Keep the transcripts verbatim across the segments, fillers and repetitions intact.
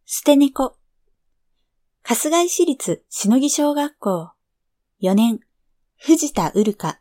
捨て猫。春日井市立しのぎ小学校よねん、藤田うるか。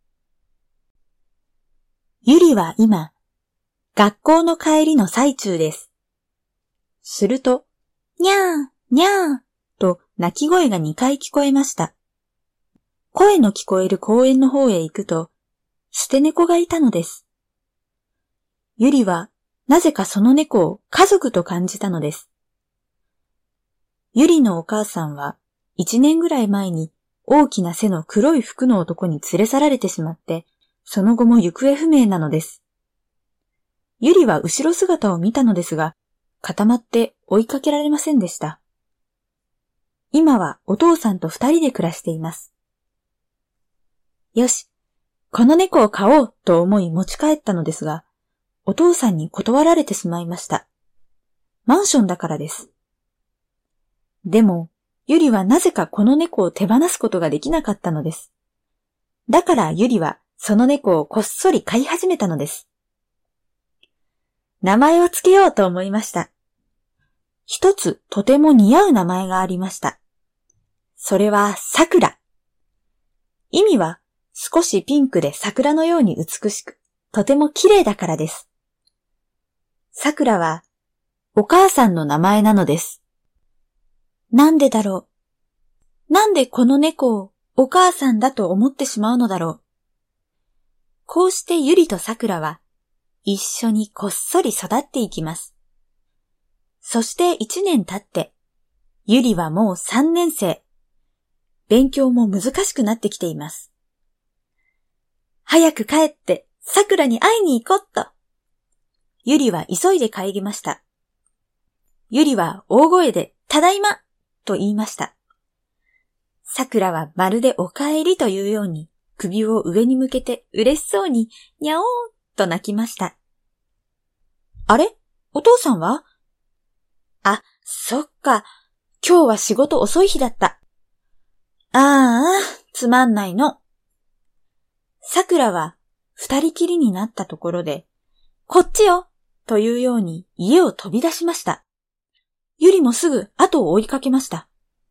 ゆりは今、学校の帰りの最中です。すると、にゃー、にゃーと鳴き声がにかい聞こえました。声の聞こえる公園の方へ行くと、捨て猫がいたのです。ゆりは、なぜかその猫を家族と感じたのです。ゆりのお母さんは、一年ぐらい前に大きな背の黒い服の男に連れ去られてしまって、その後も行方不明なのです。ゆりは後ろ姿を見たのですが、固まって追いかけられませんでした。今はお父さんと二人で暮らしています。よし、この猫を飼おうと思い持ち帰ったのですが、お父さんに断られてしまいました。マンションだからです。でも、ゆりはなぜかこの猫を手放すことができなかったのです。だからゆりはその猫をこっそり飼い始めたのです。名前をつけようと思いました。一つとても似合う名前がありました。それはさくら。意味は少しピンクで桜のように美しく、とても綺麗だからです。さくらはお母さんの名前なのです。なんでだろう。なんでこの猫をお母さんだと思ってしまうのだろう。こうしてゆりとさくらは一緒にこっそり育っていきます。そして一年経って、ゆりはもう三年生。勉強も難しくなってきています。早く帰ってさくらに会いに行こっと。ゆりは急いで帰りました。ゆりは大声でただいまと言いました。さくらはまるでお帰りというように首を上に向けて嬉しそうににゃおーと泣きました。あれ？お父さんは？あ、そっか。今日は仕事遅い日だった。ああ、つまんないの。さくらは二人きりになったところで、こっちよというように家を飛び出しました。ゆりもすぐ後を追いかけました。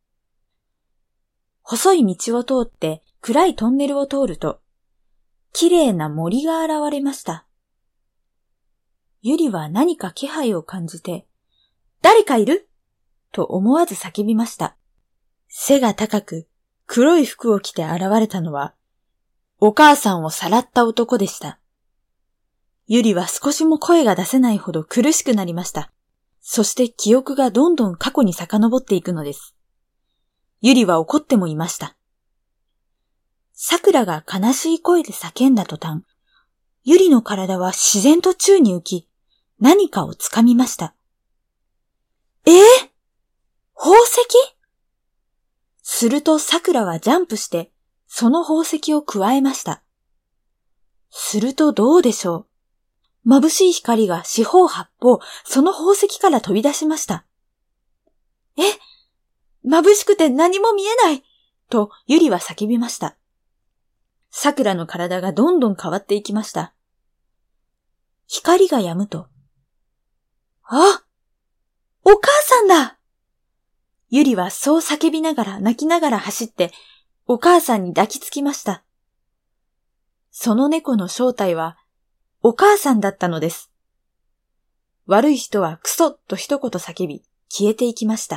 細い道を通って暗いトンネルを通ると、綺麗な森が現れました。ゆりは何か気配を感じて、誰かいる？と思わず叫びました。背が高く黒い服を着て現れたのは、お母さんをさらった男でした。ゆりは少しも声が出せないほど苦しくなりました。そして記憶がどんどん過去に遡っていくのです。ゆりは怒ってもいました。さくらが悲しい声で叫んだ途端、ゆりの体は自然と宙に浮き、何かをつかみました。えー、宝石？するとさくらはジャンプして、その宝石をくわえました。するとどうでしょう。眩しい光が四方八方、その宝石から飛び出しました。え、眩しくて何も見えないとゆりは叫びました。さくらの体がどんどん変わっていきました。光が止むと、あ、お母さんだ！ゆりはそう叫びながら泣きながら走ってお母さんに抱きつきました。その猫の正体はお母さんだったのです。悪い人はクソッと一言叫び消えていきました。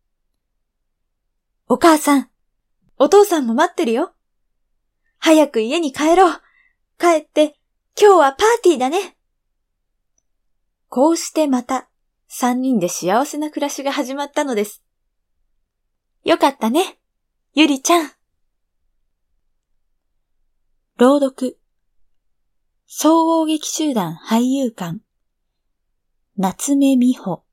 お母さん、お父さんも待ってるよ。早く家に帰ろう。帰って今日はパーティーだね。こうしてまた三人で幸せな暮らしが始まったのです。よかったね、ゆりちゃん。朗読、総合劇集団俳優館、夏目美穂。